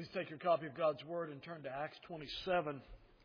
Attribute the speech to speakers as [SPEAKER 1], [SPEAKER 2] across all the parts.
[SPEAKER 1] Please take your copy of God's Word and turn to Acts 27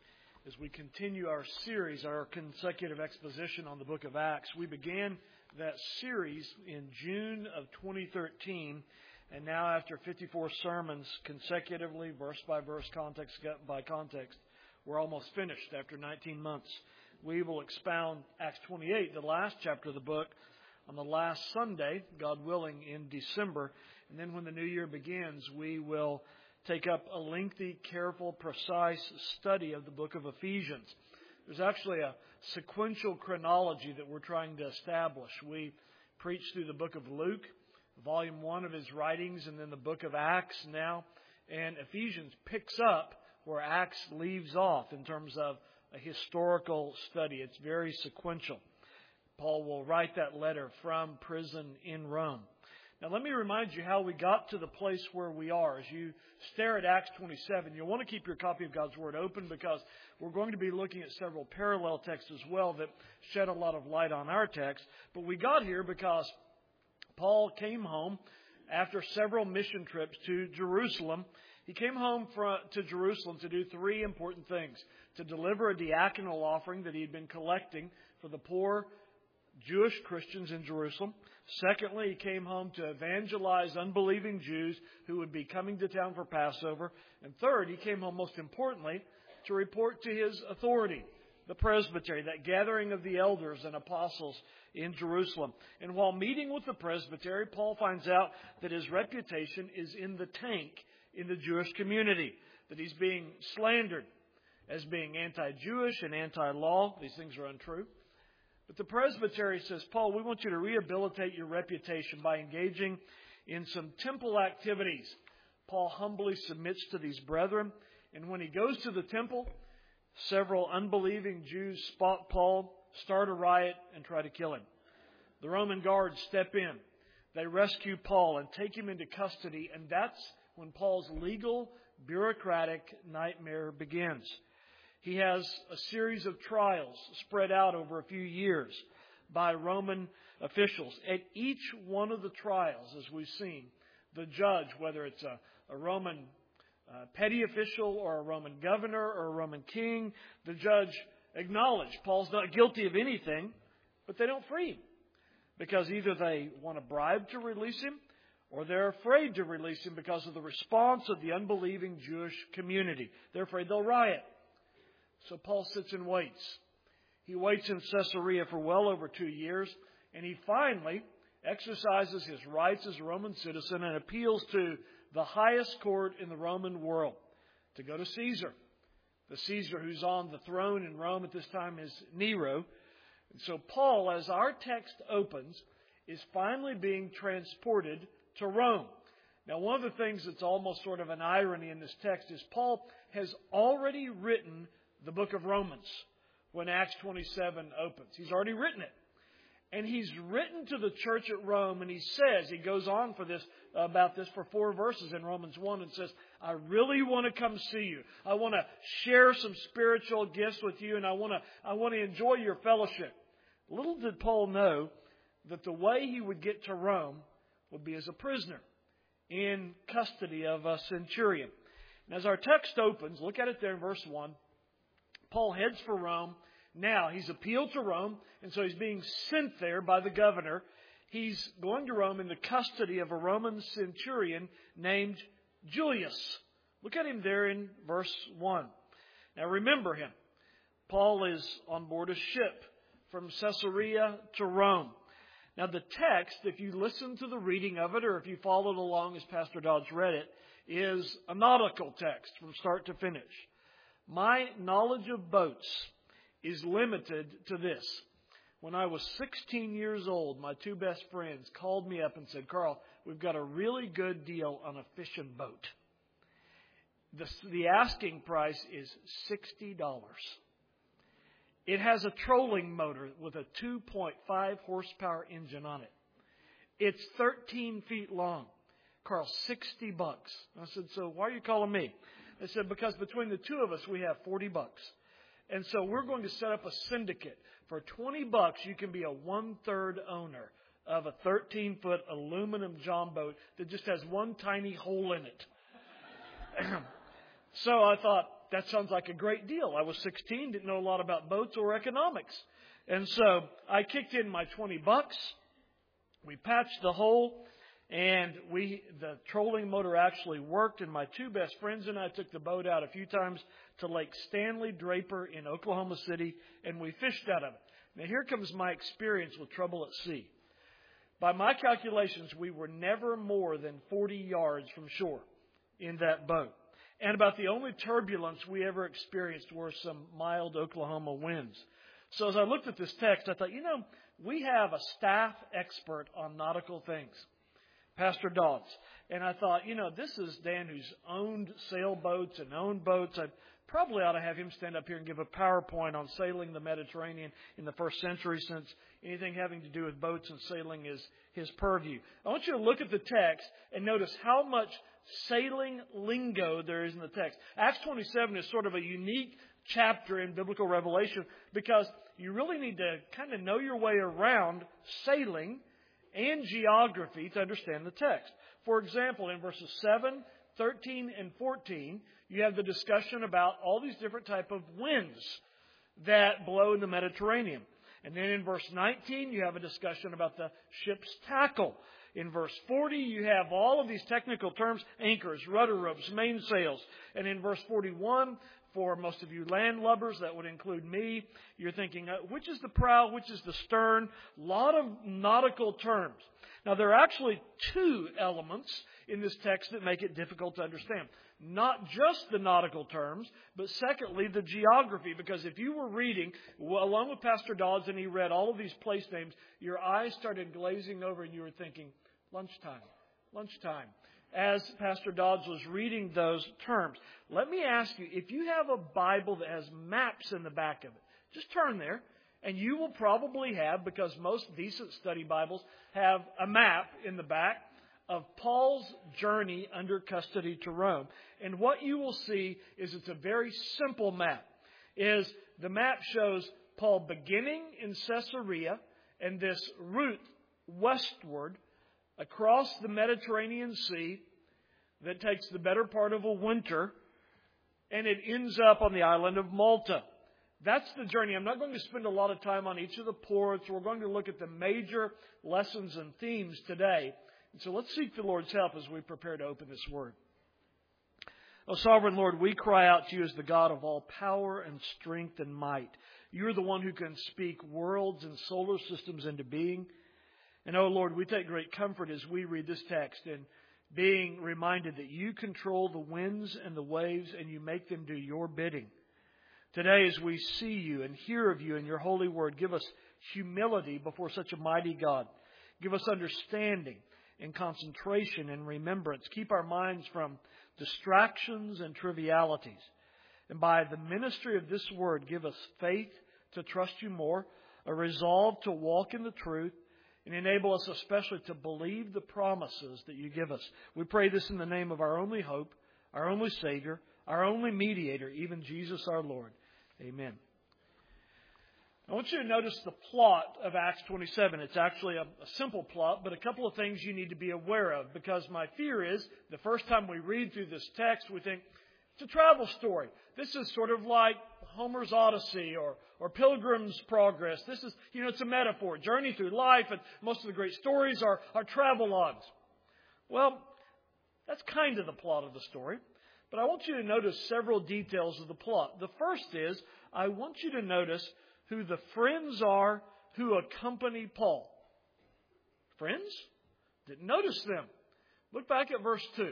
[SPEAKER 1] as we continue our series, our consecutive exposition on the book of Acts. We began that series in June of 2013, and now after 54 sermons consecutively, verse by verse, context by context, we're almost finished after 19 months. We will expound Acts 28, the last chapter of the book, on the last Sunday, God willing, in December. And then when the new year begins, we will take up a lengthy, careful, precise study of the book of Ephesians. There's actually a sequential chronology that we're trying to establish. We preached through the book of Luke, volume 1 of his writings, and then the book of Acts now. And Ephesians picks up where Acts leaves off in terms of a historical study. It's very sequential. Paul will write that letter from prison in Rome. Now, let me remind you how we got to the place where we are. As you stare at Acts 27, you'll want to keep your copy of God's Word open because we're going to be looking at several parallel texts as well that shed a lot of light on our text. But we got here because Paul came home after several mission trips to Jerusalem. He came home to Jerusalem to do three important things: to deliver a diaconal offering that he had been collecting for the poor Jewish Christians in Jerusalem. Secondly, he came home to evangelize unbelieving Jews who would be coming to town for Passover. And third, he came home, most importantly, to report to his authority, the presbytery, that gathering of the elders and apostles in Jerusalem. And while meeting with the presbytery, Paul finds out that his reputation is in the tank in the Jewish community, that he's being slandered as being anti-Jewish and anti-law. These things are untrue. But the presbytery says, Paul, we want you to rehabilitate your reputation by engaging in some temple activities. Paul humbly submits to these brethren. And when he goes to the temple, several unbelieving Jews spot Paul, start a riot, and try to kill him. The Roman guards step in. They rescue Paul and take him into custody. And that's when Paul's legal, bureaucratic nightmare begins. He has a series of trials spread out over a few years by Roman officials. At each one of the trials, as we've seen, the judge, whether it's a Roman petty official or a Roman governor or a Roman king, the judge acknowledged Paul's not guilty of anything, but they don't free him. Because either they want a bribe to release him or they're afraid to release him because of the response of the unbelieving Jewish community. They're afraid they'll riot. So Paul sits and waits. He waits in Caesarea for well over 2 years, and he finally exercises his rights as a Roman citizen and appeals to the highest court in the Roman world to go to Caesar. The Caesar who's on the throne in Rome at this time is Nero. And so Paul, as our text opens, is finally being transported to Rome. Now, one of the things that's almost sort of an irony in this text is Paul has already written the book of Romans when Acts 27 opens. He's already written it. And he's written to the church at Rome, and he says, he goes on about this for 4 verses in Romans 1 and says, I really want to come see you. I want to share some spiritual gifts with you, and I want to enjoy your fellowship. Little did Paul know that the way he would get to Rome would be as a prisoner in custody of a centurion. And as our text opens, look at it there in verse 1. Paul heads for Rome. Now, he's appealed to Rome, and so he's being sent there by the governor. He's going to Rome in the custody of a Roman centurion named Julius. Look at him there in verse 1. Now, remember him. Paul is on board a ship from Caesarea to Rome. Now, the text, if you listen to the reading of it, or if you followed along as Pastor Dodge read it, is a nautical text from start to finish. My knowledge of boats is limited to this. When I was 16 years old, my 2 best friends called me up and said, Carl, we've got a really good deal on a fishing boat. The asking price is $60. It has a trolling motor with a 2.5 horsepower engine on it. It's 13 feet long. Carl, $60. I said, so why are you calling me? They said, because between the two of us, we have $40. And so we're going to set up a syndicate. For $20, you can be a 1/3 owner of a 13-foot aluminum john boat that just has one tiny hole in it. So I thought, that sounds like a great deal. I was 16, didn't know a lot about boats or economics. And so I kicked in my $20. We patched the hole, and the trolling motor actually worked, and my two best friends and I took the boat out a few times to Lake Stanley Draper in Oklahoma City, and we fished out of it. Now here comes my experience with trouble at sea. By my calculations, we were never more than 40 yards from shore in that boat. And about the only turbulence we ever experienced were some mild Oklahoma winds. So as I looked at this text, I thought, we have a staff expert on nautical things, Pastor Dodds. And I thought, this is Dan who's owned sailboats and owned boats. I probably ought to have him stand up here and give a PowerPoint on sailing the Mediterranean in the first century, since anything having to do with boats and sailing is his purview. I want you to look at the text and notice how much sailing lingo there is in the text. Acts 27 is sort of a unique chapter in biblical revelation because you really need to kind of know your way around sailing and geography to understand the text. For example, in verses 7, 13, and 14, you have the discussion about all these different type of winds that blow in the Mediterranean. And then in verse 19, you have a discussion about the ship's tackle. In verse 40, you have all of these technical terms, anchors, rudder ropes, mainsails. And in verse 41, for most of you landlubbers, that would include me, you're thinking, which is the prow, which is the stern? A lot of nautical terms. Now, there are actually two elements in this text that make it difficult to understand. Not just the nautical terms, but secondly, the geography. Because if you were reading, along with Pastor Dodds, and he read all of these place names, your eyes started glazing over and you were thinking, lunchtime, as Pastor Dodds was reading those terms. Let me ask you, if you have a Bible that has maps in the back of it, just turn there, and you will probably have, because most decent study Bibles have a map in the back of Paul's journey under custody to Rome. And what you will see is it's a very simple map. The map shows Paul beginning in Caesarea and this route westward across the Mediterranean Sea that takes the better part of a winter, and it ends up on the island of Malta. That's the journey. I'm not going to spend a lot of time on each of the ports. We're going to look at the major lessons and themes today. And so let's seek the Lord's help as we prepare to open this Word. O Sovereign Lord, we cry out to you as the God of all power and strength and might. You're the one who can speak worlds and solar systems into being. And, oh Lord, we take great comfort as we read this text in being reminded that you control the winds and the waves and you make them do your bidding. Today, as we see you and hear of you in your holy word, give us humility before such a mighty God. Give us understanding and concentration and remembrance. Keep our minds from distractions and trivialities. And by the ministry of this word, give us faith to trust you more, a resolve to walk in the truth, and enable us especially to believe the promises that you give us. We pray this in the name of our only hope, our only Savior, our only mediator, even Jesus our Lord. Amen. I want you to notice the plot of Acts 27. It's actually a simple plot, but a couple of things you need to be aware of, because my fear is the first time we read through this text, we think it's a travel story. This is sort of like Homer's Odyssey or Pilgrim's Progress. This is, it's a metaphor, journey through life, and most of the great stories are travelogues. Well, that's kind of the plot of the story. But I want you to notice several details of the plot. The first is, I want you to notice who the friends are who accompany Paul. Friends? Didn't notice them. Look back at verse 2.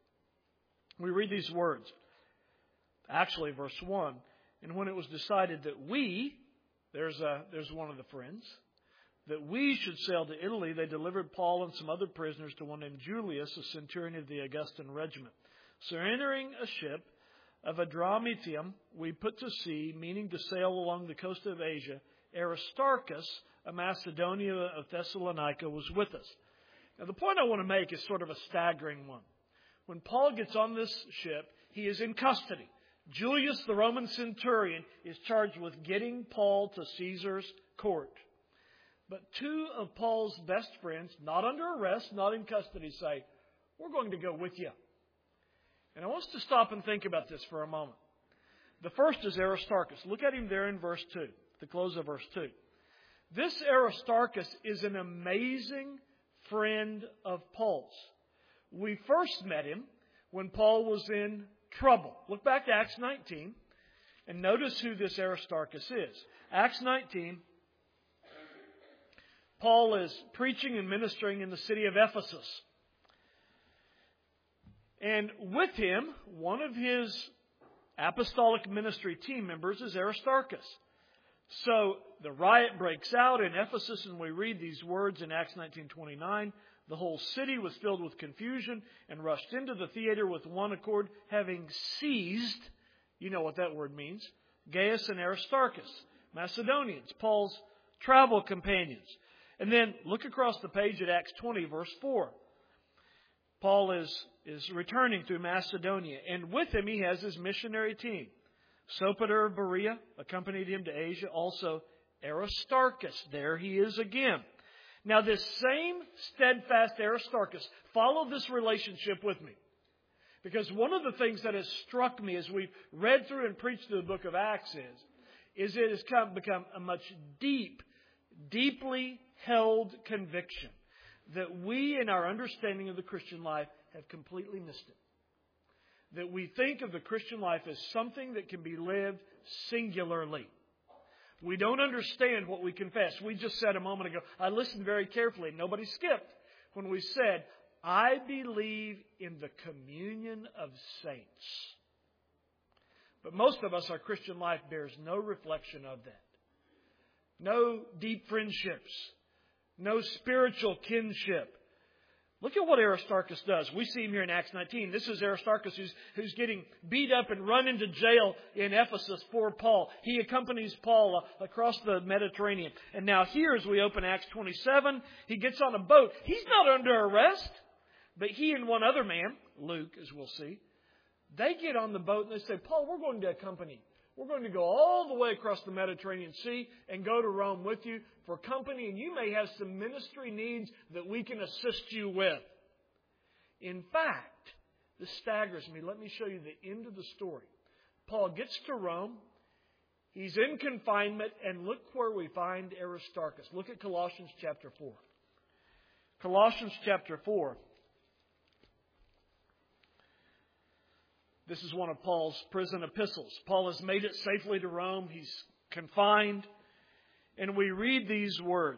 [SPEAKER 1] We read these words. Actually, verse 1. And when it was decided that there's one of the friends, that we should sail to Italy, they delivered Paul and some other prisoners to one named Julius, a centurion of the Augustan regiment. So entering a ship of Adramyttium, we put to sea, meaning to sail along the coast of Asia. Aristarchus, a Macedonian of Thessalonica, was with us. Now, the point I want to make is sort of a staggering one. When Paul gets on this ship, he is in custody. Julius, the Roman centurion, is charged with getting Paul to Caesar's court. But two of Paul's best friends, not under arrest, not in custody, say, we're going to go with you. And I want us to stop and think about this for a moment. The first is Aristarchus. Look at him there in verse 2, the close of verse 2. This Aristarchus is an amazing friend of Paul's. We first met him when Paul was in trouble. Look back to Acts 19 and notice who this Aristarchus is. Acts 19, Paul is preaching and ministering in the city of Ephesus. And with him, one of his apostolic ministry team members is Aristarchus. So the riot breaks out in Ephesus, and we read these words in Acts 19:29. The whole city was filled with confusion and rushed into the theater with one accord, having seized, you know what that word means, Gaius and Aristarchus, Macedonians, Paul's travel companions. And then look across the page at Acts 20, verse 4. Paul is returning through Macedonia, and with him he has his missionary team. Sopater of Berea accompanied him to Asia, also Aristarchus. There he is again. Now this same steadfast Aristarchus, follow this relationship with me. Because one of the things that has struck me as we've read through and preached through the book of Acts is it has become a much deeply held conviction that we in our understanding of the Christian life have completely missed it. That we think of the Christian life as something that can be lived singularly. We don't understand what we confess. We just said a moment ago, I listened very carefully, nobody skipped, when we said, I believe in the communion of saints. But most of us, our Christian life bears no reflection of that. No deep friendships. No spiritual kinship. Look at what Aristarchus does. We see him here in Acts 19. This is Aristarchus who's getting beat up and run into jail in Ephesus for Paul. He accompanies Paul across the Mediterranean. And now here as we open Acts 27, he gets on a boat. He's not under arrest, but he and one other man, Luke, as we'll see, they get on the boat and they say, Paul, we're going to accompany you. We're going to go all the way across the Mediterranean Sea and go to Rome with you for company, and you may have some ministry needs that we can assist you with. In fact, this staggers me. Let me show you the end of the story. Paul gets to Rome. He's in confinement, and look where we find Aristarchus. Look at Colossians chapter 4. Colossians chapter 4. This is one of Paul's prison epistles. Paul has made it safely to Rome. He's confined. And we read these words.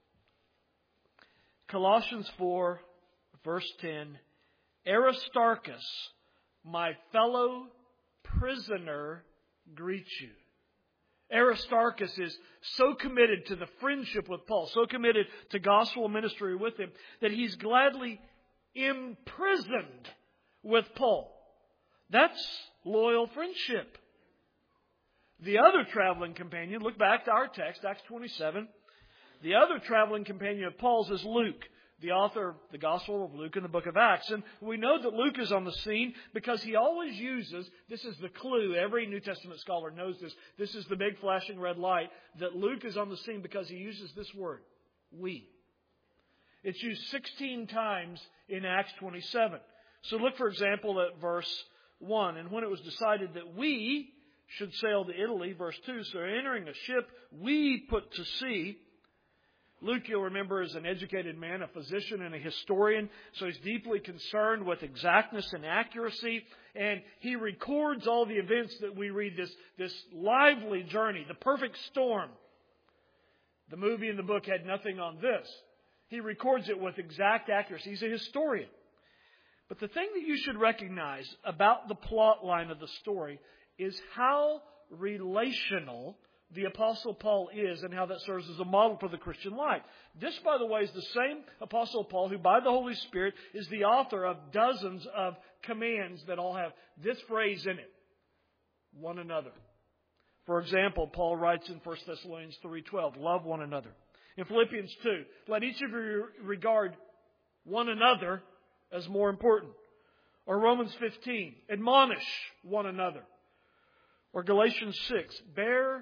[SPEAKER 1] Colossians 4, verse 10. Aristarchus, my fellow prisoner, greets you. Aristarchus is so committed to the friendship with Paul, so committed to gospel ministry with him, that he's gladly imprisoned with Paul. That's loyal friendship. The other traveling companion, look back to our text, Acts 27. The other traveling companion of Paul's is Luke, the author of the Gospel of Luke and the book of Acts. And we know that Luke is on the scene because he always uses, this is the clue, every New Testament scholar knows this, this is the big flashing red light, that Luke is on the scene because he uses this word, we. It's used 16 times in Acts 27. So look, for example, at verse 1. And when it was decided that we should sail to Italy, verse 2, so entering a ship, we put to sea. Luke, you'll remember, is an educated man, a physician and a historian, so he's deeply concerned with exactness and accuracy, and he records all the events that we read, this lively journey, the perfect storm. The movie and the book had nothing on this. He records it with exact accuracy. He's a historian. But the thing that you should recognize about the plot line of the story is how relational the Apostle Paul is and how that serves as a model for the Christian life. This, by the way, is the same Apostle Paul who, by the Holy Spirit, is the author of dozens of commands that all have this phrase in it, one another. For example, Paul writes in 1 Thessalonians 3:12, love one another. In Philippians 2, let each of you regard one another as more important. Or Romans 15, admonish one another. Or Galatians 6, bear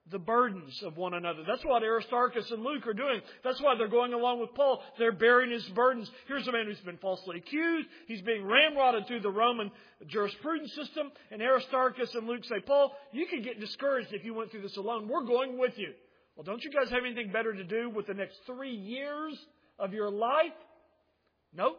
[SPEAKER 1] the burdens of one another. That's what Aristarchus and Luke are doing. That's why they're going along with Paul. They're bearing his burdens. Here's a man who's been falsely accused. He's being ramrodded through the Roman jurisprudence system. And Aristarchus and Luke say, Paul, you could get discouraged if you went through this alone. We're going with you. Well, don't you guys have anything better to do with the next 3 years of your life? Nope.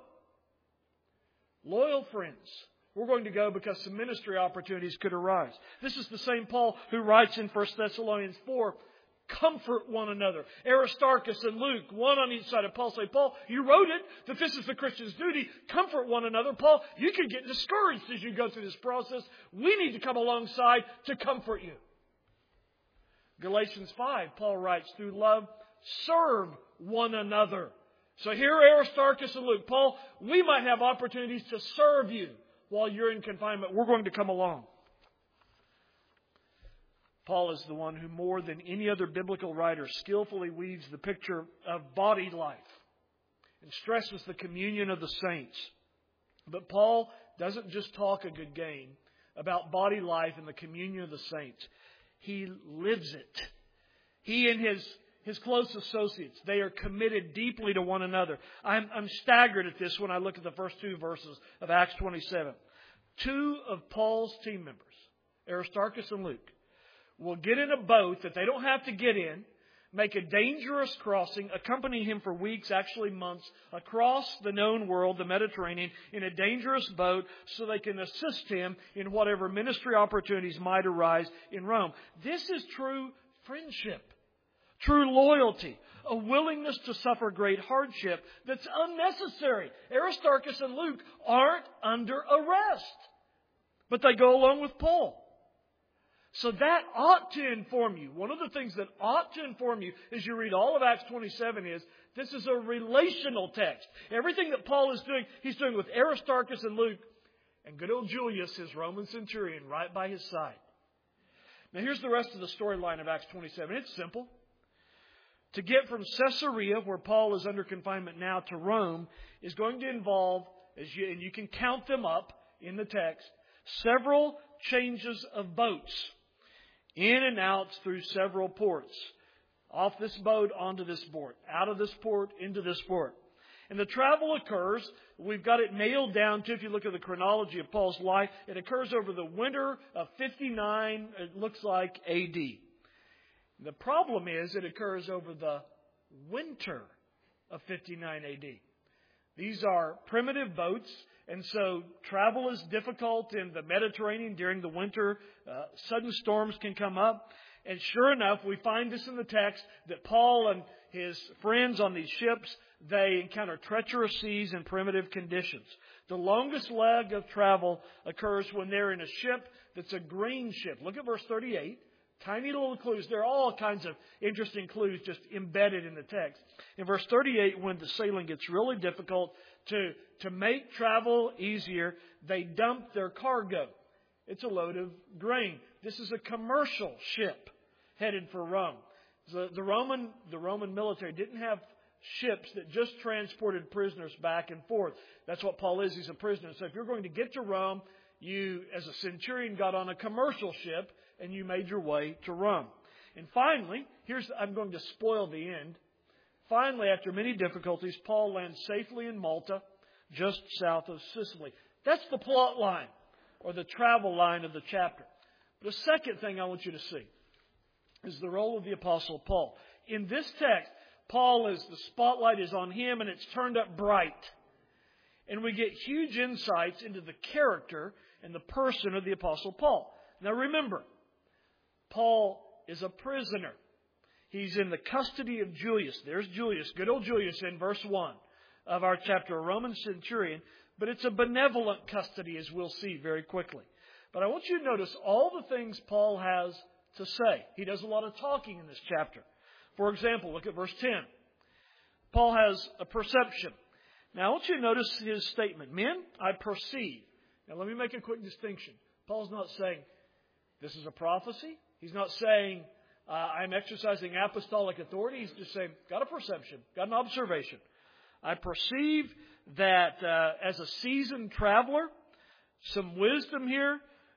[SPEAKER 1] Loyal friends. We're going to go because some ministry opportunities could arise. This is the same Paul who writes in 1 Thessalonians 4, comfort one another. Aristarchus and Luke, one on each side of Paul, say, Paul, you wrote it, that this is the Christian's duty. Comfort one another. Paul, you can get discouraged as you go through this process. We need to come alongside to comfort you. Galatians 5, Paul writes, through love, serve one another. So here Aristarchus and Luke, Paul, we might have opportunities to serve you while you're in confinement. We're going to come along. Paul is the one who more than any other biblical writer skillfully weaves the picture of body life and stresses the communion of the saints. But Paul doesn't just talk a good game about body life and the communion of the saints. He lives it. He and his close associates, they are committed deeply to one another. I'm staggered at this when I look at the first 2 verses of Acts 27. 2 of Paul's team members, Aristarchus and Luke, will get in a boat that they don't have to get in, make a dangerous crossing, accompany him for weeks, actually months, across the known world, the Mediterranean, in a dangerous boat so they can assist him in whatever ministry opportunities might arise in Rome. This is true friendship. True loyalty, a willingness to suffer great hardship that's unnecessary. Aristarchus and Luke aren't under arrest, but they go along with Paul. So that ought to inform you. One of the things that ought to inform you as you read all of Acts 27 is this is a relational text. Everything that Paul is doing, he's doing with Aristarchus and Luke and good old Julius, his Roman centurion, right by his side. Now here's the rest of the storyline of Acts 27. It's simple. To get from Caesarea, where Paul is under confinement now, to Rome is going to involve, and you can count them up in the text, several changes of boats, in and out through several ports. Off this boat, onto this port. Out of this port, into this port. And the travel occurs, we've got it nailed down to, if you look at the chronology of Paul's life, it occurs over the winter of 59, it looks like, A.D. The problem is it occurs over the winter of 59 A.D. These are primitive boats, and so travel is difficult in the Mediterranean during the winter. Sudden storms can come up. And sure enough, we find this in the text that Paul and his friends on these ships, they encounter treacherous seas and primitive conditions. The longest leg of travel occurs when they're in a ship that's a grain ship. Look at verse 38. Tiny little clues. There are all kinds of interesting clues just embedded in the text. In verse 38, when the sailing gets really difficult, to make travel easier, they dump their cargo. It's a load of grain. This is a commercial ship headed for Rome. The Roman military didn't have ships that just transported prisoners back and forth. That's what Paul is. He's a prisoner. So if you're going to get to Rome, you, as a centurion, got on a commercial ship and you made your way to Rome. And finally, I'm going to spoil the end. Finally, after many difficulties, Paul lands safely in Malta, just south of Sicily. That's the plot line, or the travel line of the chapter. The second thing I want you to see is the role of the Apostle Paul. In this text, the spotlight is on him and it's turned up bright. And we get huge insights into the character and the person of the Apostle Paul. Now remember, Paul is a prisoner. He's in the custody of Julius. There's Julius, good old Julius in verse 1 of our chapter, a Roman centurion. But it's a benevolent custody, as we'll see very quickly. But I want you to notice all the things Paul has to say. He does a lot of talking in this chapter. For example, look at verse 10. Paul has a perception. Now I want you to notice his statement. Men, I perceive. Now let me make a quick distinction. Paul's not saying this is a prophecy. He's not saying I'm exercising apostolic authority. He's just saying, got a perception, got an observation. I perceive that as a seasoned traveler, some wisdom here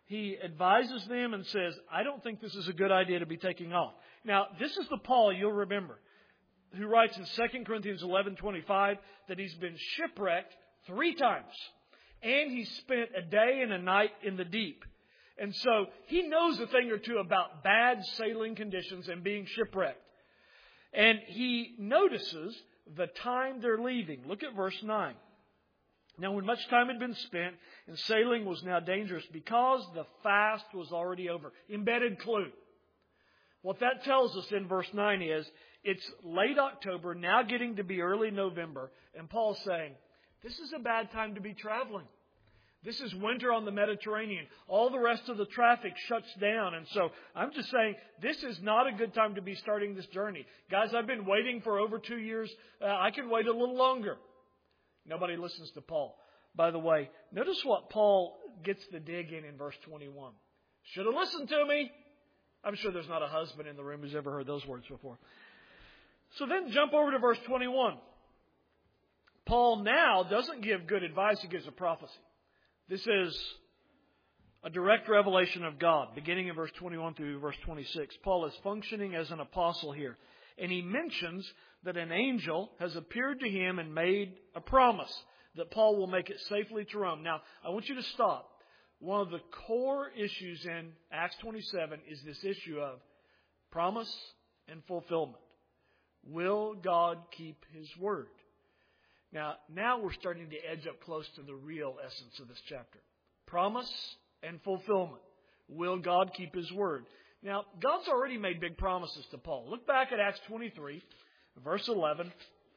[SPEAKER 1] he advises them and says, I don't think this is a good idea to be taking off. Now, this is the Paul you'll remember, who writes in 2 Corinthians 11:25 that he's been shipwrecked 3 times. And he spent a day and a night in the deep. And so he knows a thing or two about bad sailing conditions and being shipwrecked. And he notices the time they're leaving. Look at verse 9. Now, when much time had been spent, and sailing was now dangerous because the fast was already over. Embedded clue. What that tells us in verse 9 is, it's late October, now getting to be early November, and Paul's saying, this is a bad time to be traveling. This is winter on the Mediterranean. All the rest of the traffic shuts down. And so I'm just saying, this is not a good time to be starting this journey. Guys, I've been waiting for over 2 years. I can wait a little longer. Nobody listens to Paul. By the way, notice what Paul gets the dig in verse 21. Should have listened to me. I'm sure there's not a husband in the room who's ever heard those words before. So then jump over to verse 21. Paul now doesn't give good advice. He gives a prophecy. This is a direct revelation of God, beginning in verse 21 through verse 26. Paul is functioning as an apostle here. And he mentions that an angel has appeared to him and made a promise that Paul will make it safely to Rome. Now, I want you to stop. One of the core issues in Acts 27 is this issue of promise and fulfillment. Will God keep His word? Now we're starting to edge up close to the real essence of this chapter. Promise and fulfillment. Will God keep His word? Now, God's already made big promises to Paul. Look back at Acts 23, verse 11.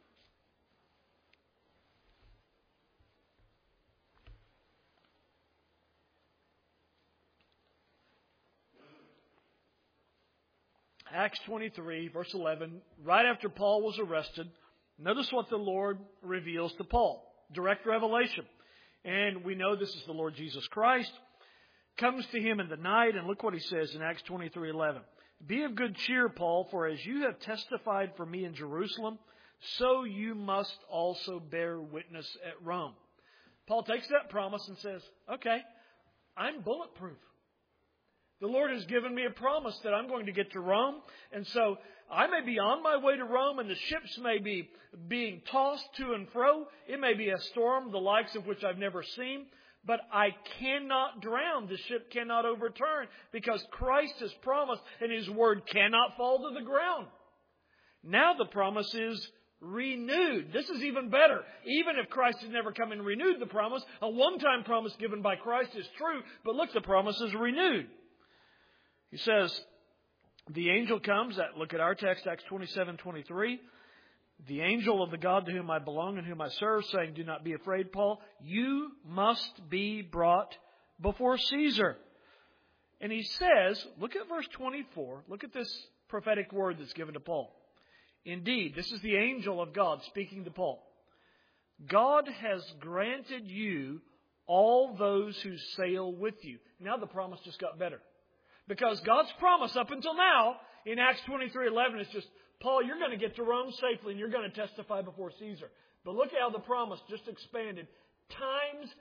[SPEAKER 1] Acts 23, verse 11, right after Paul was arrested, notice what the Lord reveals to Paul. Direct revelation. And we know this is the Lord Jesus Christ. Comes to him in the night, and look what he says in Acts 23:11. Be of good cheer, Paul, for as you have testified for me in Jerusalem, so you must also bear witness at Rome. Paul takes that promise and says, okay, I'm bulletproof. The Lord has given me a promise that I'm going to get to Rome. And so I may be on my way to Rome and the ships may be being tossed to and fro. It may be a storm, the likes of which I've never seen. But I cannot drown. The ship cannot overturn because Christ has promised and His word cannot fall to the ground. Now the promise is renewed. This is even better. Even if Christ has never come and renewed the promise, a one-time promise given by Christ is true. But look, the promise is renewed. He says, the angel comes, look at our text, Acts 27:23. The angel of the God to whom I belong and whom I serve, saying, do not be afraid, Paul. You must be brought before Caesar. And he says, look at verse 24. Look at this prophetic word that's given to Paul. Indeed, this is the angel of God speaking to Paul. God has granted you all those who sail with you. Now the promise just got better. Because God's promise up until now in Acts 23:11 is just, Paul, you're going to get to Rome safely and you're going to testify before Caesar. But look how the promise just expanded times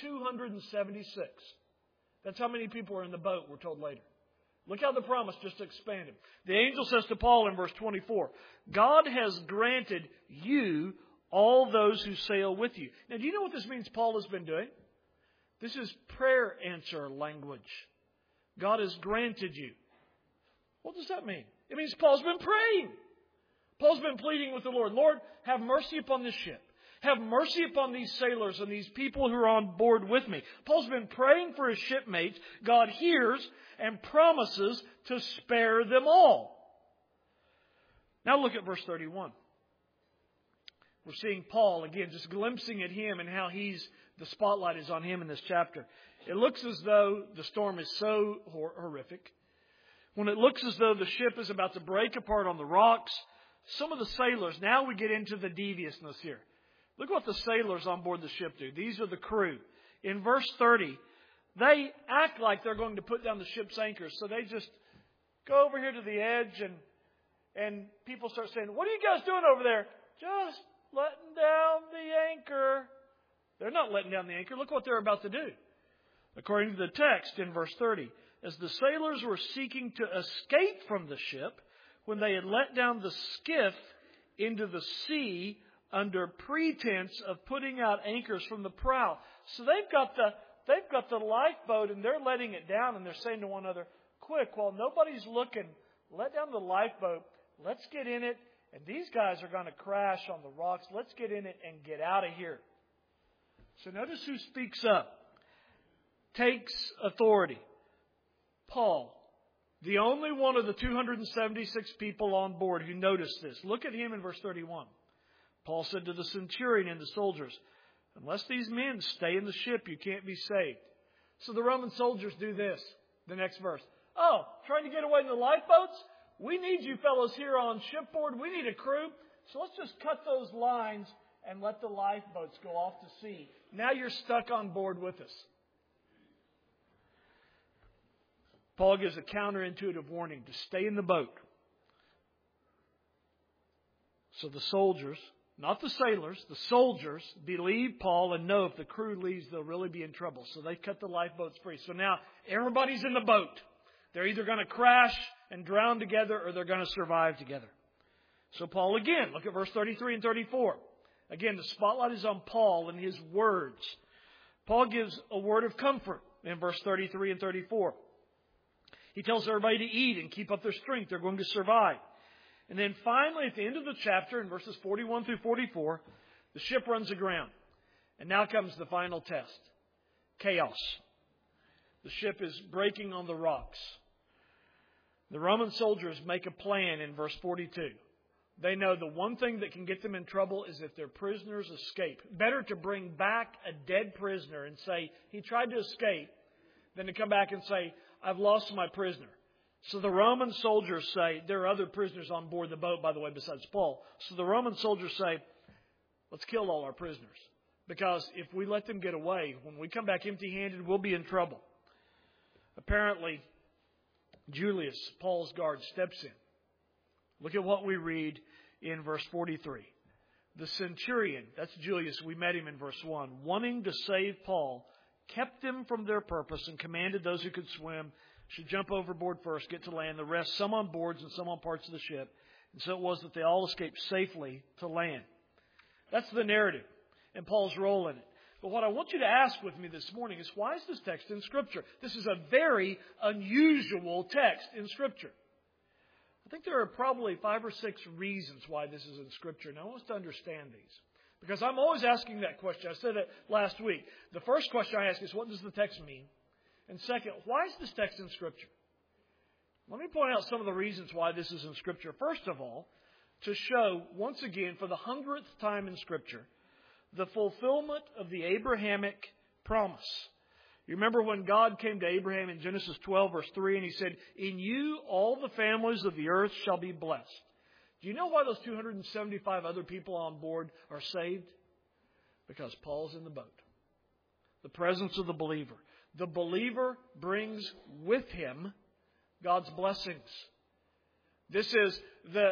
[SPEAKER 1] 276. That's how many people are in the boat, we're told later. Look how the promise just expanded. The angel says to Paul in verse 24, God has granted you all those who sail with you. Now, do you know what this means Paul has been doing? This is prayer answer language. God has granted you. What does that mean? It means Paul's been praying. Paul's been pleading with the Lord. Lord, have mercy upon this ship. Have mercy upon these sailors and these people who are on board with me. Paul's been praying for his shipmates. God hears and promises to spare them all. Now look at verse 31. We're seeing Paul again, just glimpsing at him and how the spotlight is on him in this chapter. It looks as though the storm is so horrific. When it looks as though the ship is about to break apart on the rocks, some of the sailors, now we get into the deviousness here. Look what the sailors on board the ship do. These are the crew. In verse 30, they act like they're going to put down the ship's anchors. So they just go over here to the edge and people start saying, what are you guys doing over there? Just letting down the anchor. They're not letting down the anchor. Look what they're about to do. According to the text in verse 30, as the sailors were seeking to escape from the ship, when they had let down the skiff into the sea under pretense of putting out anchors from the prow. So they've got the lifeboat and they're letting it down and they're saying to one another, quick, while nobody's looking, let down the lifeboat, let's get in it, and these guys are going to crash on the rocks. Let's get in it and get out of here. So notice who speaks up, takes authority. Paul, the only one of the 276 people on board who noticed this. Look at him in verse 31. Paul said to the centurion and the soldiers, unless these men stay in the ship, you can't be saved. So the Roman soldiers do this. The next verse. Oh, trying to get away in the lifeboats? We need you fellows here on shipboard. We need a crew. So let's just cut those lines and let the lifeboats go off to sea. Now you're stuck on board with us. Paul gives a counterintuitive warning to stay in the boat. So the soldiers, not the sailors, the soldiers believe Paul and know if the crew leaves, they'll really be in trouble. So they cut the lifeboats free. So now everybody's in the boat. They're either going to crash and drown together or they're going to survive together. So Paul again, look at verse 33 and 34. Again, the spotlight is on Paul and his words. Paul gives a word of comfort in verse 33 and 34. He tells everybody to eat and keep up their strength. They're going to survive. And then finally, at the end of the chapter, in verses 41 through 44, the ship runs aground. And now comes the final test. Chaos. The ship is breaking on the rocks. The Roman soldiers make a plan in verse 42. They know the one thing that can get them in trouble is if their prisoners escape. Better to bring back a dead prisoner and say, he tried to escape, than to come back and say, I've lost my prisoner. So the Roman soldiers say, there are other prisoners on board the boat, by the way, besides Paul. So the Roman soldiers say, let's kill all our prisoners. Because if we let them get away, when we come back empty-handed, we'll be in trouble. Apparently, Julius, Paul's guard, steps in. Look at what we read in verse 43. The centurion, that's Julius, we met him in verse 1, wanting to save Paul, kept them from their purpose and commanded those who could swim should jump overboard first, get to land, the rest some on boards and some on parts of the ship. And so it was that they all escaped safely to land. That's the narrative and Paul's role in it. But what I want you to ask with me this morning is, why is this text in Scripture? This is a very unusual text in Scripture. I think there are probably 5 or 6 reasons why this is in Scripture, and I want us to understand these. Because I'm always asking that question. I said it last week. The first question I ask is, what does the text mean? And second, why is this text in Scripture? Let me point out some of the reasons why this is in Scripture. First of all, to show, once again, for the 100th time in Scripture, the fulfillment of the Abrahamic promise. You remember when God came to Abraham in Genesis 12, verse 3, and He said, in you all the families of the earth shall be blessed. Do you know why those 275 other people on board are saved? Because Paul's in the boat. The presence of the believer. The believer brings with him God's blessings. This is the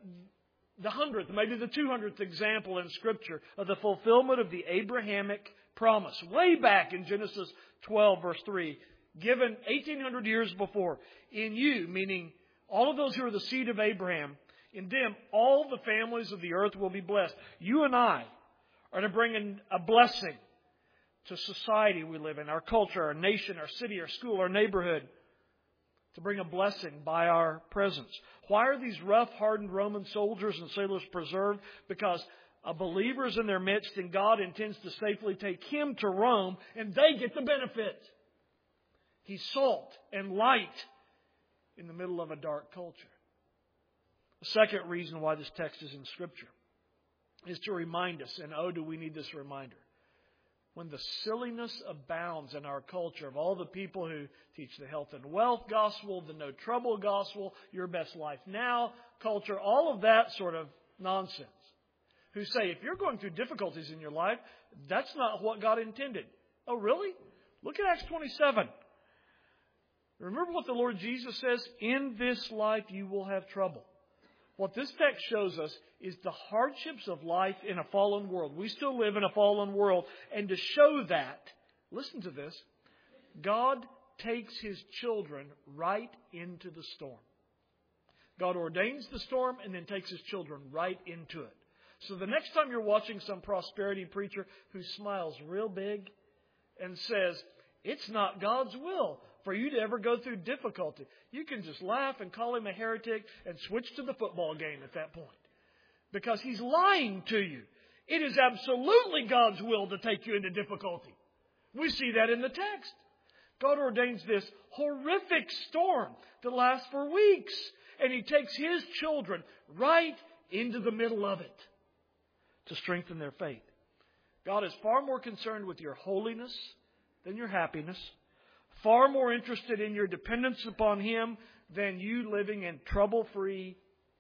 [SPEAKER 1] 100th, maybe the 200th example in Scripture of the fulfillment of the Abrahamic promise. Way back in Genesis 12, verse 3, given 1800 years before. In you, meaning all of those who are the seed of Abraham, in them all the families of the earth will be blessed. You and I are to bring in a blessing to society we live in, our culture, our nation, our city, our school, our neighborhood, to bring a blessing by our presence. Why are these rough, hardened Roman soldiers and sailors preserved? Because a believer is in their midst and God intends to safely take him to Rome and they get the benefit. He's salt and light in the middle of a dark culture. The second reason why this text is in Scripture is to remind us, and oh, do we need this reminder. When the silliness abounds in our culture of all the people who teach the health and wealth gospel, the no trouble gospel, your best life now culture, all of that sort of nonsense, who say if you're going through difficulties in your life, that's not what God intended. Oh, really? Look at Acts 27. Remember what the Lord Jesus says? In this life you will have trouble. What this text shows us is the hardships of life in a fallen world. We still live in a fallen world. And to show that, listen to this, God takes His children right into the storm. God ordains the storm and then takes His children right into it. So the next time you're watching some prosperity preacher who smiles real big and says, it's not God's will for you to ever go through difficulty, you can just laugh and call him a heretic and switch to the football game at that point. Because he's lying to you. It is absolutely God's will to take you into difficulty. We see that in the text. God ordains this horrific storm to last for weeks. And He takes His children right into the middle of it to strengthen their faith. God is far more concerned with your holiness than your happiness. Far more interested in your dependence upon Him than you living in trouble-free,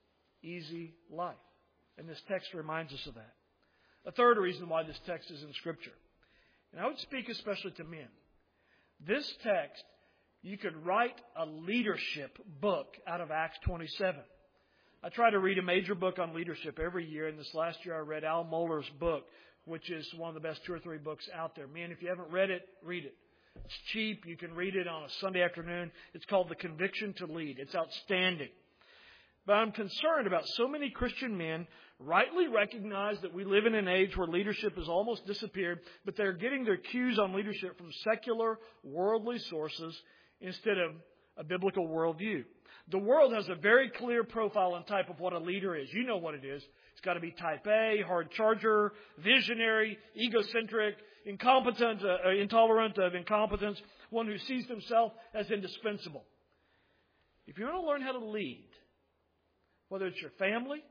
[SPEAKER 1] easy life. And this text reminds us of that. A third reason why this text is in Scripture. And I would speak especially to men. This text, you could write a leadership book out of Acts 27. I try to read a major book on leadership every year. And this last year I read Al Mohler's book, which is one of the best 2 or 3 books out there. Man, if you haven't read it, read it. It's cheap. You can read it on a Sunday afternoon. It's called The Conviction to Lead. It's outstanding. But I'm concerned about so many Christian men rightly recognize that we live in an age where leadership has almost disappeared, but they're getting their cues on leadership from secular, worldly sources instead of a biblical worldview. The world has a very clear profile and type of what a leader is. You know what it is. It's got to be type A, hard charger, visionary, egocentric, incompetent, intolerant of incompetence, one who sees himself as indispensable. If you want to learn how to lead, whether it's your family,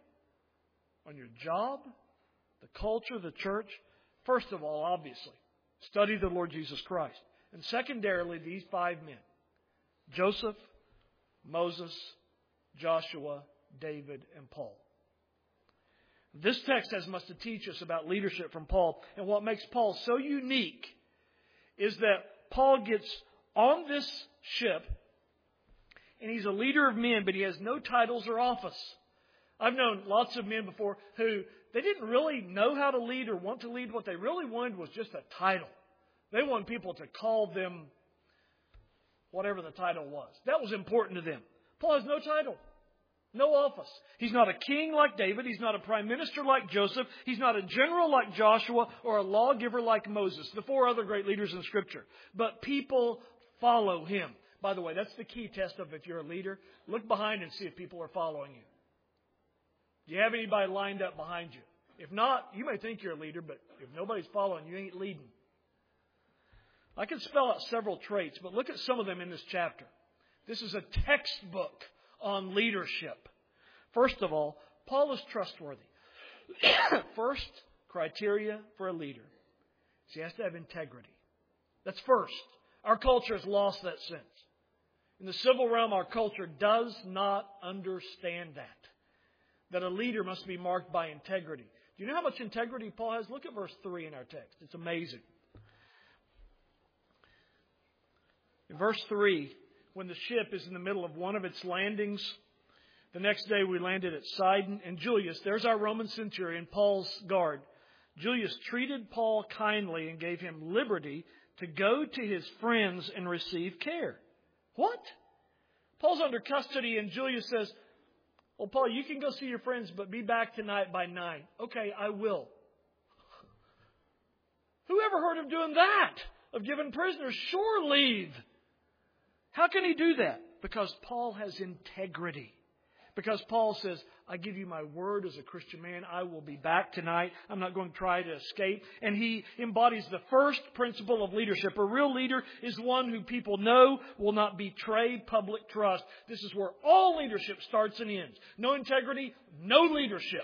[SPEAKER 1] on your job, the culture, the church, first of all, obviously, study the Lord Jesus Christ. And secondarily, these 5 men, Joseph, Moses, Joshua, David, and Paul. This text has much to teach us about leadership from Paul. And what makes Paul so unique is that Paul gets on this ship, and he's a leader of men, but he has no titles or office. I've known lots of men before who they didn't really know how to lead or want to lead. What they really wanted was just a title. They wanted people to call them whatever the title was. That was important to them. Paul has no title, no office. He's not a king like David. He's not a prime minister like Joseph. He's not a general like Joshua or a lawgiver like Moses, the 4 other great leaders in Scripture. But people follow him. By the way, that's the key test of if you're a leader. Look behind and see if people are following you. Do you have anybody lined up behind you? If not, you may think you're a leader, but if nobody's following, you ain't leading. I can spell out several traits, but look at some of them in this chapter. This is a textbook on leadership. First of all, Paul is trustworthy. First criteria for a leader is he has to have integrity. That's first. Our culture has lost that sense. In the civil realm, our culture does not understand that a leader must be marked by integrity. Do you know how much integrity Paul has? Look at verse 3 in our text. It's amazing. In verse 3, when the ship is in the middle of one of its landings, the next day we landed at Sidon, and Julius, there's our Roman centurion, Paul's guard. Julius treated Paul kindly and gave him liberty to go to his friends and receive care. What? Paul's under custody, and Julius says, well, Paul, you can go see your friends, but be back tonight by 9. Okay, I will. Who ever heard of doing that? Of giving prisoners shore leave? How can he do that? Because Paul has integrity. Because Paul says, I give you my word as a Christian man, I will be back tonight. I'm not going to try to escape. And he embodies the first principle of leadership. A real leader is one who people know will not betray public trust. This is where all leadership starts and ends. No integrity, no leadership.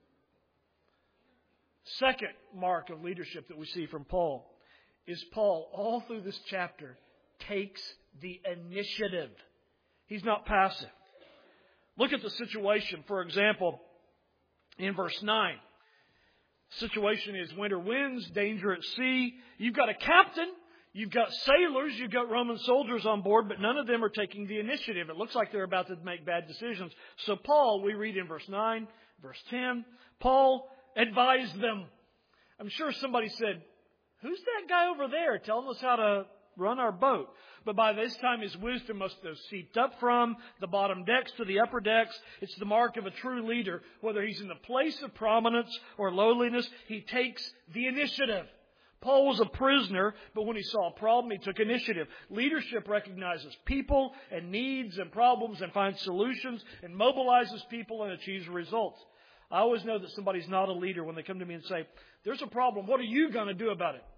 [SPEAKER 1] Second mark of leadership that we see from Paul is Paul, all through this chapter, takes the initiative. He's not passive. Look at the situation, for example, in verse 9. The situation is winter winds, danger at sea. You've got a captain, you've got sailors, you've got Roman soldiers on board, but none of them are taking the initiative. It looks like they're about to make bad decisions. So Paul, we read in verse 9, verse 10, Paul advised them. I'm sure somebody said, who's that guy over there telling us how to run our boat. But by this time his wisdom must have seeped up from the bottom decks to the upper decks. It's the mark of a true leader. Whether he's in the place of prominence or lowliness, he takes the initiative. Paul was a prisoner, but when he saw a problem, he took initiative. Leadership recognizes people and needs and problems and finds solutions and mobilizes people and achieves results. I always know that somebody's not a leader when they come to me and say, there's a problem. What are you going to do about it?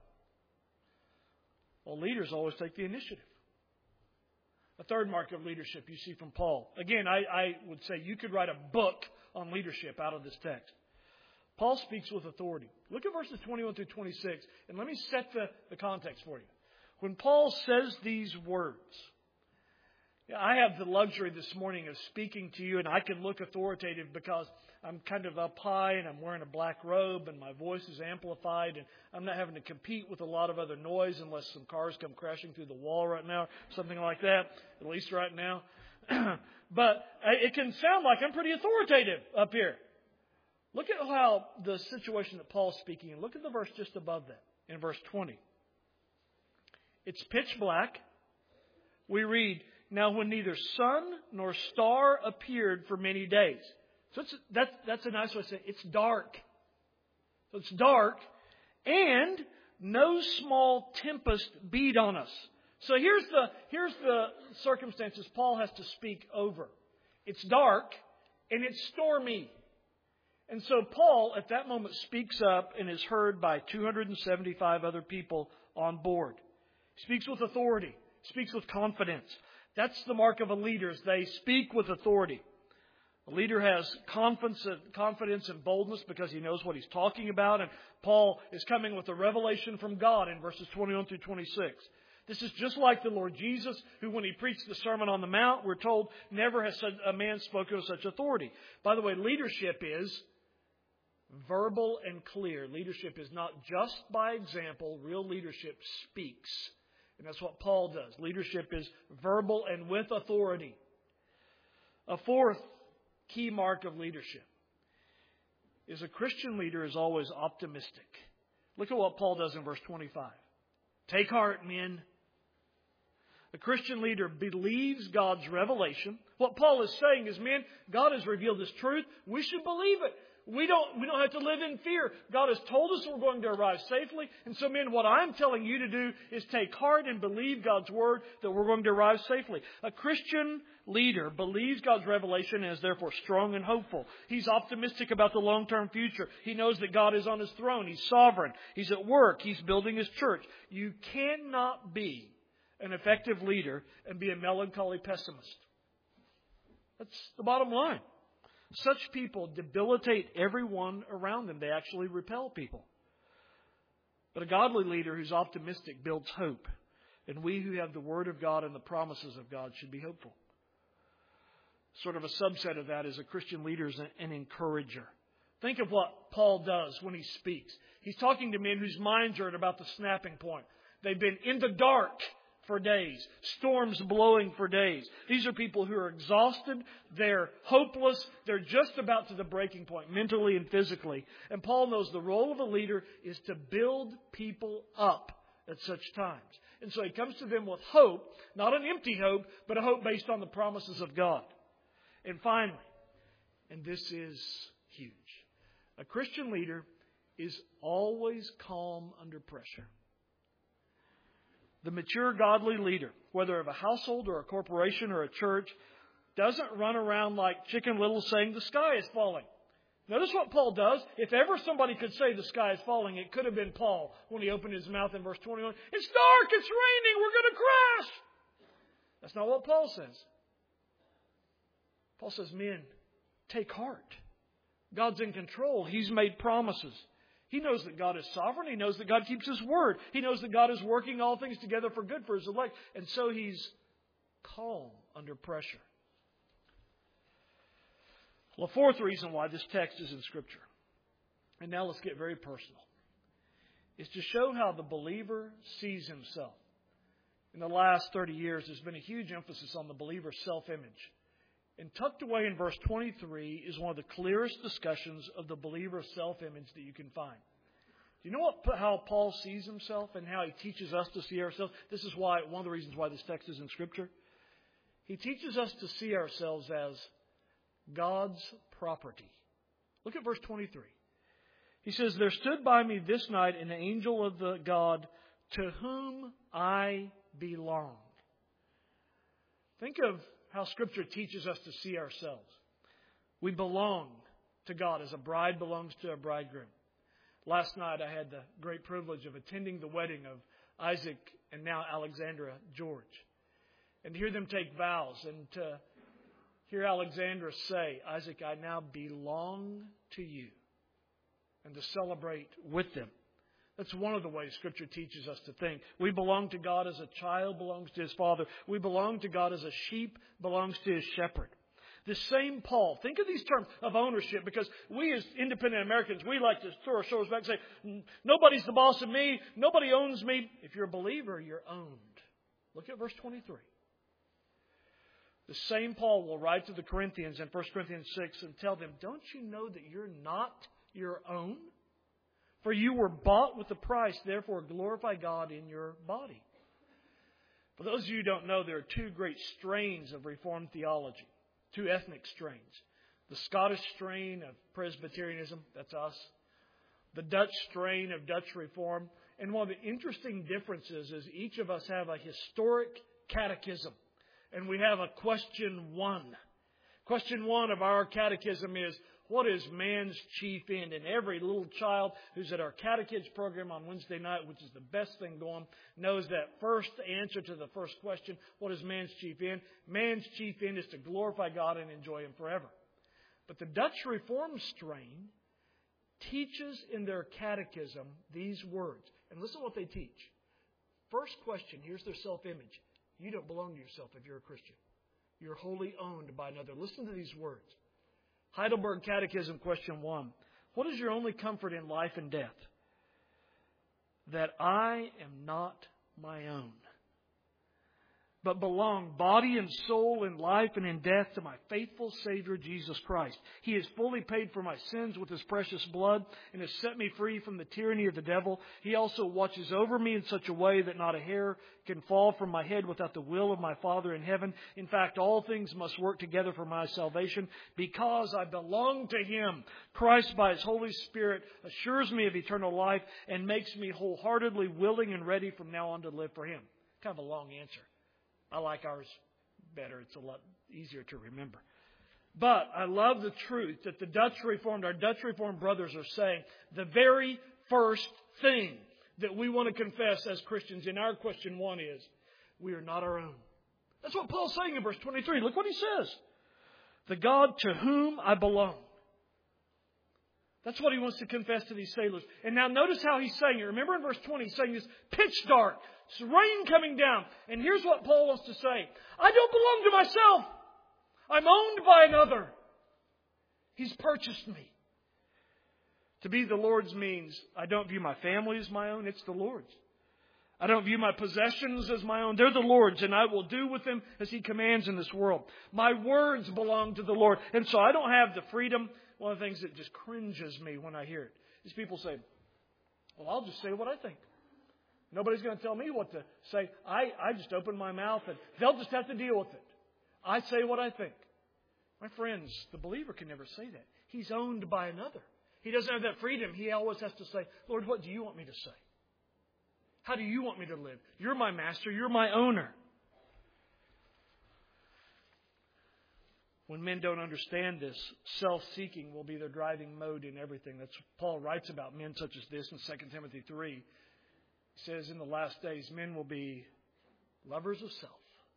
[SPEAKER 1] Well, leaders always take the initiative. A third mark of leadership you see from Paul. Again, I would say you could write a book on leadership out of this text. Paul speaks with authority. Look at verses 21 through 26, and let me set the context for you. When Paul says these words, I have the luxury this morning of speaking to you, and I can look authoritative because I'm kind of up high and I'm wearing a black robe and my voice is amplified and I'm not having to compete with a lot of other noise unless some cars come crashing through the wall right now, something like that, at least right now. But it can sound like I'm pretty authoritative up here. Look at how the situation that Paul's speaking in. Look at the verse just above that, in verse 20. It's pitch black. We read, now when neither sun nor star appeared for many days. So that's a nice way to say it. It's dark. So it's dark, and no small tempest beat on us. So here's the circumstances Paul has to speak over. It's dark, and it's stormy. And so Paul, at that moment, speaks up and is heard by 275 other people on board. He speaks with authority. Speaks with confidence. That's the mark of a leader, is they speak with authority. A leader has confidence and boldness because he knows what he's talking about. And Paul is coming with a revelation from God in verses 21 through 26. This is just like the Lord Jesus, who when he preached the Sermon on the Mount, we're told, never has a man spoken with such authority. By the way, leadership is verbal and clear. Leadership is not just by example. Real leadership speaks. And that's what Paul does. Leadership is verbal and with authority. A fourth key mark of leadership is a Christian leader is always optimistic. Look at what Paul does in verse 25. Take heart, men. A Christian leader believes God's revelation. What Paul is saying is, men, God has revealed this truth. We should believe it. We don't have to live in fear. God has told us we're going to arrive safely. And so, men, what I'm telling you to do is take heart and believe God's word that we're going to arrive safely. A Christian leader believes God's revelation and is therefore strong and hopeful. He's optimistic about the long-term future. He knows that God is on His throne. He's sovereign. He's at work. He's building His church. You cannot be an effective leader and be a melancholy pessimist. That's the bottom line. Such people debilitate everyone around them. They actually repel people. But a godly leader who's optimistic builds hope. And we who have the Word of God and the promises of God should be hopeful. Sort of a subset of that is a Christian leader is an encourager. Think of what Paul does when he speaks. He's talking to men whose minds are at about the snapping point. They've been in the dark for days. Storms blowing for days. These are people who are exhausted. They're hopeless. They're just about to the breaking point, mentally and physically. And Paul knows the role of a leader is to build people up at such times. And so he comes to them with hope, not an empty hope, but a hope based on the promises of God. And finally, and this is huge, a Christian leader is always calm under pressure. The mature godly leader, whether of a household or a corporation or a church, doesn't run around like Chicken Little saying the sky is falling. Notice what Paul does. If ever somebody could say the sky is falling, it could have been Paul when he opened his mouth in verse 21. It's dark, it's raining, we're going to crash. That's not what Paul says. Paul says, men, take heart. God's in control. He's made promises. He knows that God is sovereign. He knows that God keeps His word. He knows that God is working all things together for good for His elect. And so he's calm under pressure. Well, the fourth reason why this text is in Scripture, and now let's get very personal, is to show how the believer sees himself. In the last 30 years, there's been a huge emphasis on the believer's self-image. And tucked away in verse 23 is one of the clearest discussions of the believer's self-image that you can find. Do you know how Paul sees himself and how he teaches us to see ourselves? This is one of the reasons why this text is in Scripture. He teaches us to see ourselves as God's property. Look at verse 23. He says, "There stood by me this night an angel of the God to whom I belong." Think of how Scripture teaches us to see ourselves. We belong to God as a bride belongs to a bridegroom. Last night I had the great privilege of attending the wedding of Isaac and now Alexandra George. And to hear them take vows and to hear Alexandra say, "Isaac, I now belong to you," and to celebrate with them. That's one of the ways Scripture teaches us to think. We belong to God as a child belongs to his father. We belong to God as a sheep belongs to his shepherd. The same Paul, think of these terms of ownership, because we as independent Americans, we like to throw our shoulders back and say, nobody's the boss of me, nobody owns me. If you're a believer, you're owned. Look at verse 23. The same Paul will write to the Corinthians in 1 Corinthians 6 and tell them, "Don't you know that you're not your own? For you were bought with a price, therefore glorify God in your body." For those of you who don't know, there are two great strains of Reformed theology, two ethnic strains. The Scottish strain of Presbyterianism, that's us. The Dutch strain of Dutch Reform. And one of the interesting differences is each of us have a historic catechism. And we have a question 1. Question 1 of our catechism is, what is man's chief end? And every little child who's at our catechism program on Wednesday night, which is the best thing going, knows that first answer to the first question, what is man's chief end? Man's chief end is to glorify God and enjoy Him forever. But the Dutch Reformed strain teaches in their catechism these words. And listen to what they teach. First question, here's their self-image. You don't belong to yourself if you're a Christian. You're wholly owned by another. Listen to these words. Heidelberg Catechism, question 1. What is your only comfort in life and death? That I am not my own, but belong body and soul in life and in death to my faithful Savior Jesus Christ. He has fully paid for my sins with His precious blood and has set me free from the tyranny of the devil. He also watches over me in such a way that not a hair can fall from my head without the will of my Father in heaven. In fact, all things must work together for my salvation because I belong to Him. Christ, by His Holy Spirit, assures me of eternal life and makes me wholeheartedly willing and ready from now on to live for Him. Kind of a long answer. I like ours better. It's a lot easier to remember. But I love the truth that our Dutch Reformed brothers are saying. The very first thing that we want to confess as Christians in our question 1 is, we are not our own. That's what Paul's saying in verse 23. Look what he says. The God to whom I belong. That's what he wants to confess to these sailors. And now notice how he's saying it. Remember in verse 20, he's saying this pitch dark. It's rain coming down. And here's what Paul wants to say. I don't belong to myself. I'm owned by another. He's purchased me. To be the Lord's means I don't view my family as my own. It's the Lord's. I don't view my possessions as my own. They're the Lord's, and I will do with them as He commands in this world. My words belong to the Lord. And so I don't have the freedom. One of the things that just cringes me when I hear it is people say, well, I'll just say what I think. Nobody's going to tell me what to say. I just open my mouth and they'll just have to deal with it. I say what I think. My friends, the believer can never say that. He's owned by another. He doesn't have that freedom. He always has to say, Lord, what do you want me to say? How do you want me to live? You're my master. You're my owner. When men don't understand this, self-seeking will be their driving mode in everything. That's what Paul writes about men such as this in 2 Timothy 3. He says in the last days, men will be lovers of self.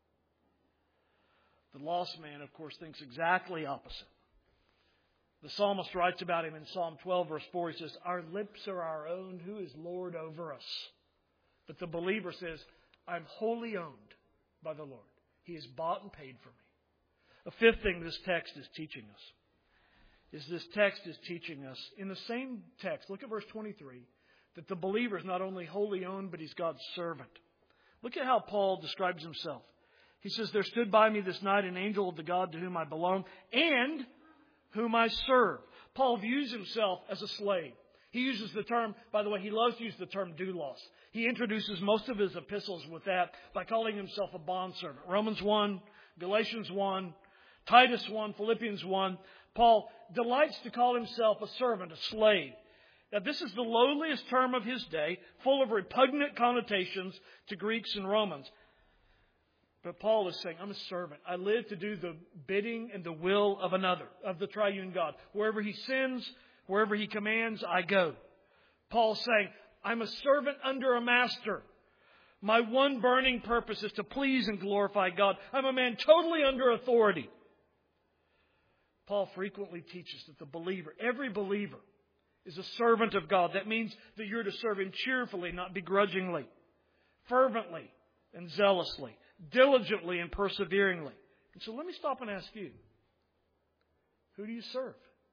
[SPEAKER 1] The lost man, of course, thinks exactly opposite. The psalmist writes about him in Psalm 12, verse 4. He says, our lips are our own. Who is Lord over us? But the believer says, I'm wholly owned by the Lord. He has bought and paid for me. A fifth thing this text is teaching us is this text is teaching us in the same text. Look at verse 23. That the believer is not only wholly owned, but he's God's servant. Look at how Paul describes himself. He says, there stood by me this night an angel of the God to whom I belong and whom I serve. Paul views himself as a slave. He uses the term, by the way, he loves to use the term doulos. He introduces most of his epistles with that by calling himself a bondservant. Romans 1, Galatians 1, Titus 1, Philippians 1. Paul delights to call himself a servant, a slave. Now, this is the lowliest term of his day, full of repugnant connotations to Greeks and Romans. But Paul is saying, I'm a servant. I live to do the bidding and the will of another, of the triune God. Wherever He sends, wherever He commands, I go. Paul's saying, I'm a servant under a master. My one burning purpose is to please and glorify God. I'm a man totally under authority. Paul frequently teaches that the believer, every believer, is a servant of God. That means that you're to serve Him cheerfully, not begrudgingly, fervently and zealously, diligently and perseveringly. And so let me stop and ask you, who do you serve?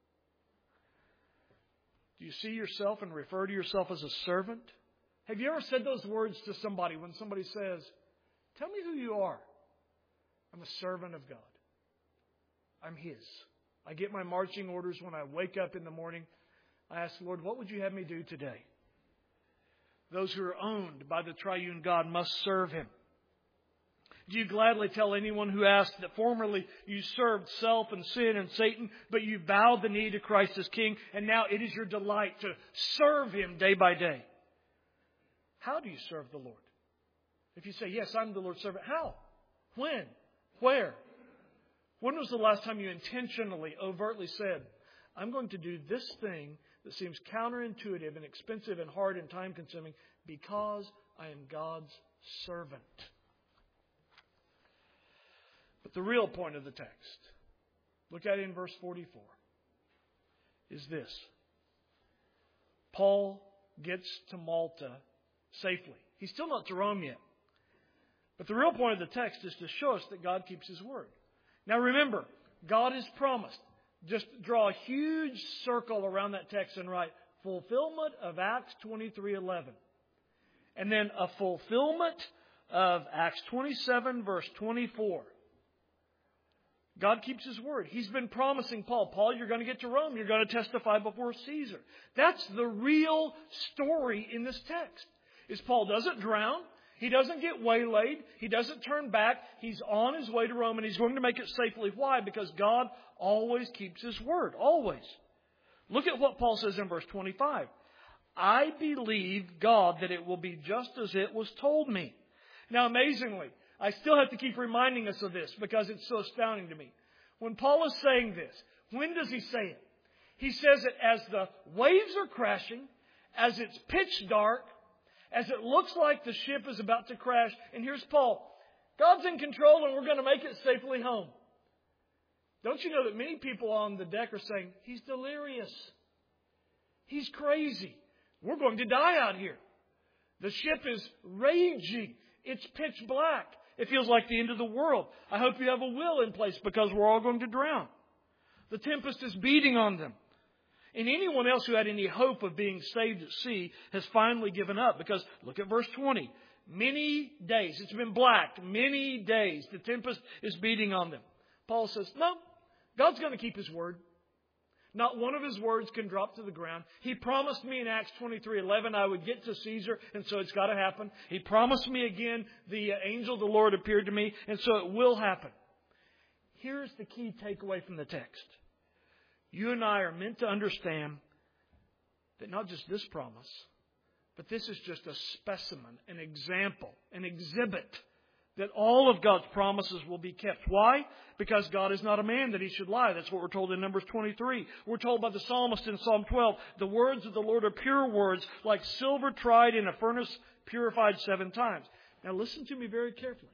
[SPEAKER 1] Do you see yourself and refer to yourself as a servant? Have you ever said those words to somebody when somebody says, tell me who you are? I'm a servant of God. I'm His. I get my marching orders when I wake up in the morning. I ask the Lord, what would you have me do today? Those who are owned by the triune God must serve Him. Do you gladly tell anyone who asks that formerly you served self and sin and Satan, but you bowed the knee to Christ as King, and now it is your delight to serve Him day by day? How do you serve the Lord? If you say, yes, I'm the Lord's servant, how? When? Where? When was the last time you intentionally, overtly said, I'm going to do this thing that seems counterintuitive and expensive and hard and time-consuming because I am God's servant? But the real point of the text, look at it in verse 44, is this. Paul gets to Malta safely. He's still not to Rome yet. But the real point of the text is to show us that God keeps His word. Now remember, God has promised. Just draw a huge circle around that text and write fulfillment of Acts 23:11. And then a fulfillment of Acts 27 verse 24. God keeps His word. He's been promising Paul, you're going to get to Rome. You're going to testify before Caesar. That's the real story in this text. Is Paul doesn't drown. He doesn't get waylaid. He doesn't turn back. He's on his way to Rome and he's going to make it safely. Why? Because God always keeps His word. Always. Look at what Paul says in verse 25. I believe God that it will be just as it was told me. Now, amazingly, I still have to keep reminding us of this because it's so astounding to me. When Paul is saying this, when does he say it? He says it as the waves are crashing, as it's pitch dark, as it looks like the ship is about to crash. And here's Paul. God's in control and we're going to make it safely home. Don't you know that many people on the deck are saying, he's delirious. He's crazy. We're going to die out here. The ship is raging. It's pitch black. It feels like the end of the world. I hope you have a will in place because we're all going to drown. The tempest is beating on them. And anyone else who had any hope of being saved at sea has finally given up. Because look at verse 20. Many days. It's been black. Many days. The tempest is beating on them. Paul says, no, God's going to keep His word. Not one of His words can drop to the ground. He promised me in Acts 23:11 I would get to Caesar, and so it's got to happen. He promised me again, the angel of the Lord appeared to me, and so it will happen. Here's the key takeaway from the text. You and I are meant to understand that not just this promise, but this is just a specimen, an example, an exhibit that all of God's promises will be kept. Why? Because God is not a man that He should lie. That's what we're told in Numbers 23. We're told by the psalmist in Psalm 12, the words of the Lord are pure words, like silver tried in a furnace, purified 7 times. Now listen to me very carefully.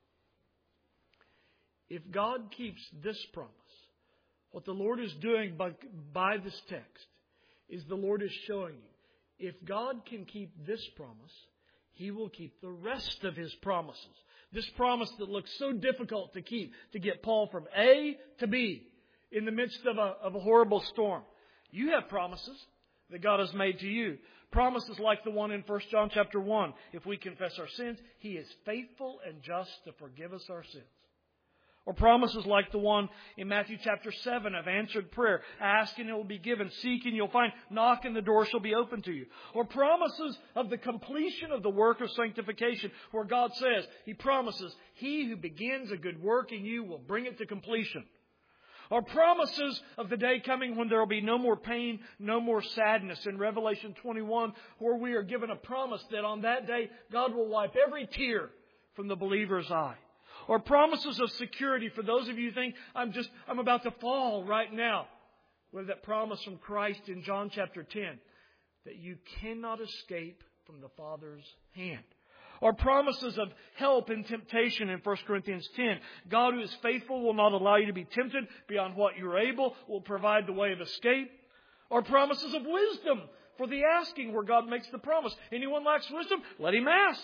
[SPEAKER 1] If God keeps this promise, what the Lord is doing by this text is the Lord is showing you, if God can keep this promise, He will keep the rest of His promises. This promise that looks so difficult to keep, to get Paul from A to B in the midst of a horrible storm. You have promises that God has made to you. Promises like the one in 1 John chapter 1. If we confess our sins, He is faithful and just to forgive us our sins. Or promises like the one in Matthew chapter 7 of answered prayer. Ask and it will be given. Seek and you'll find. Knock and the door shall be opened to you. Or promises of the completion of the work of sanctification, where God says, He promises, He who begins a good work in you will bring it to completion. Or promises of the day coming when there will be no more pain, no more sadness. In Revelation 21, where we are given a promise that on that day, God will wipe every tear from the believer's eye. Or promises of security for those of you who think, I'm about to fall right now. With that promise from Christ in John chapter 10, that you cannot escape from the Father's hand. Or promises of help in temptation in 1 Corinthians 10. God who is faithful will not allow you to be tempted beyond what you are able, will provide the way of escape. Or promises of wisdom for the asking, where God makes the promise. Anyone lacks wisdom, let him ask.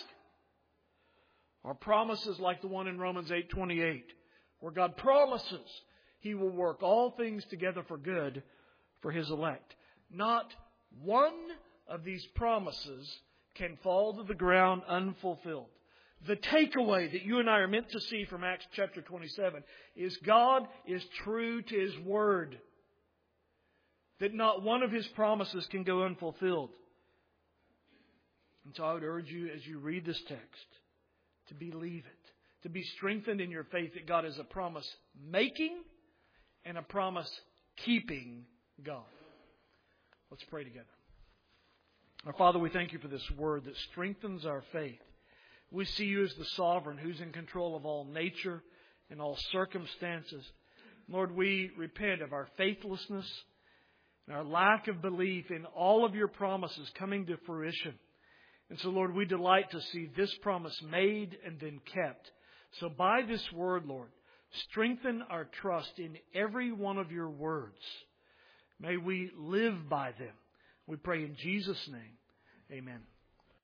[SPEAKER 1] Or promises like the one in Romans 8:28, where God promises He will work all things together for good for His elect. Not one of these promises can fall to the ground unfulfilled. The takeaway that you and I are meant to see from Acts chapter 27 is God is true to His Word. That not one of His promises can go unfulfilled. And so I would urge you as you read this text to believe it. To be strengthened in your faith that God is a promise-making and a promise-keeping God. Let's pray together. Our Father, we thank You for this word that strengthens our faith. We see You as the sovereign who's in control of all nature and all circumstances. Lord, we repent of our faithlessness and our lack of belief in all of Your promises coming to fruition. And so, Lord, we delight to see this promise made and then kept. So by this word, Lord, strengthen our trust in every one of Your words. May we live by them. We pray in Jesus' name. Amen.